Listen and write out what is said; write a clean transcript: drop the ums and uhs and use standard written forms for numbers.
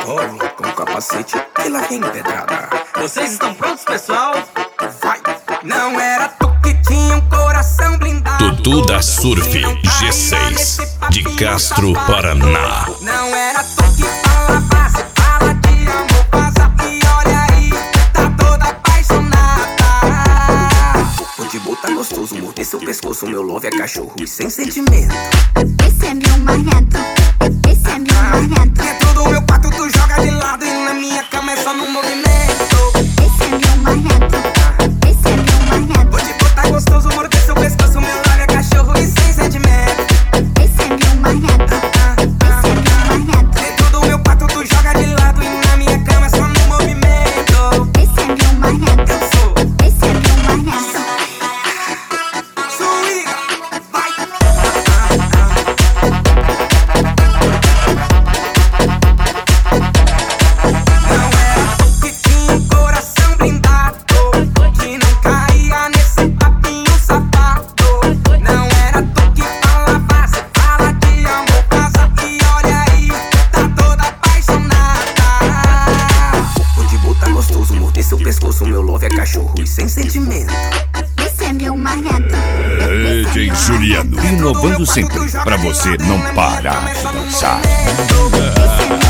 revólver com capacete e lá vem pedrada. Vocês estão prontos, pessoal? Vai! Não era tu que tinha um coração blindado. Dudu da Surf G6 de Castro, Paraná. Não era tu que falava, cê fala de amor, passa e olha aí, tá toda apaixonada. O Pitbull tá gostoso, morder seu pescoço, meu love é cachorro e sem sentimento. Esse é meu marrento, esse é meu marrento. Dentro do meu quarto tu joga de lado e na minha cama é só no movimento. Esse é meu marrento, esse é meu marrento. O Pitbull tá gostoso, morder seu pescoço, meu love é cachorro e sem sentimento. Esse é meu marrento, esse é meu marrento. Dentro do meu quarto tu joga de lado e na minha cama é só no movimento. Esse é meu marrento, Eu sou esse é meu marrento. Suíra, vai! Não era tu que tinha um coração blindado, que não caía nesse papinho safado. Não era tu que falava, cê fala de amor, casa e olha aí, tá toda apaixonada. O Pitbull tá gostoso, morder seu pescoço, meu love é cachorro e sem sentimento. Esse é meu marrento. DJ Juliano, inovando sempre pra você não parar de dançar. Esse é meu